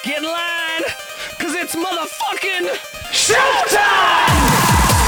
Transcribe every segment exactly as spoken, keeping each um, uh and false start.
Get in line, cause it's motherfucking showtime!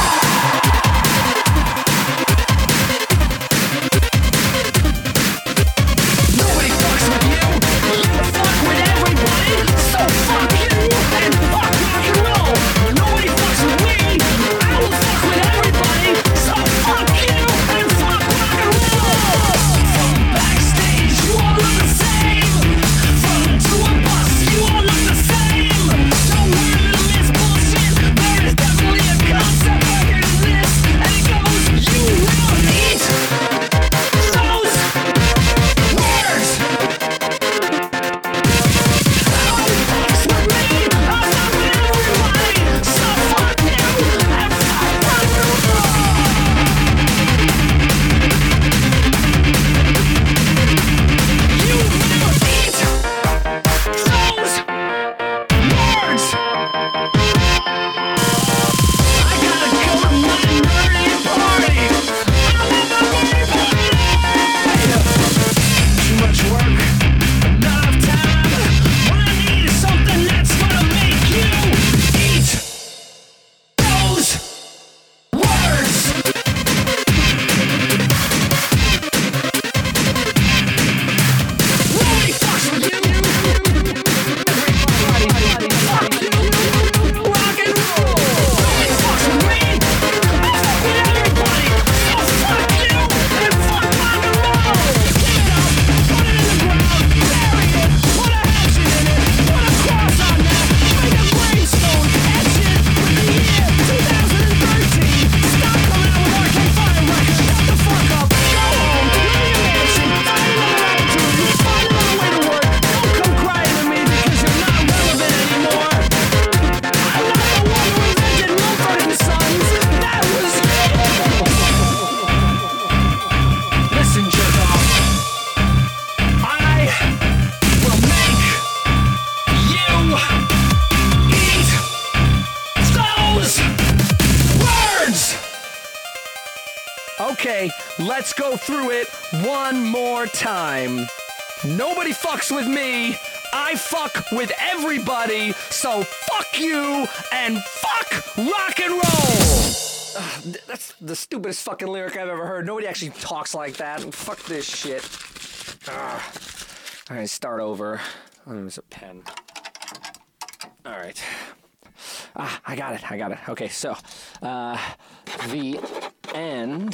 Okay, let's go through it one more time. Nobody fucks with me. I fuck with everybody. So fuck you and fuck rock and roll. Uh, that's the stupidest fucking lyric I've ever heard. Nobody actually talks like that. Fuck this shit. Uh, all right, start over. Oh, there's a pen. All right. Ah, I got it. I got it. Okay, so uh, the end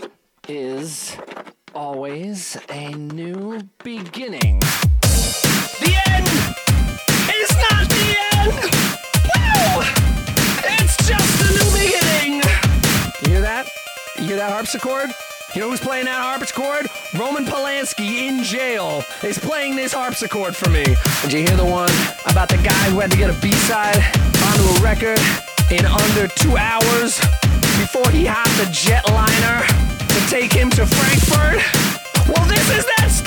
is always a new beginning. The end is not the end. Woo! It's just a new beginning. You hear that? You hear that harpsichord? You know who's playing that harpsichord? Roman Polanski in jail is playing this harpsichord for me. Did you hear the one about the guy who had to get a B-side onto a record in under two hours before he hopped a jetliner to take him to Frankfurt? Well, this is that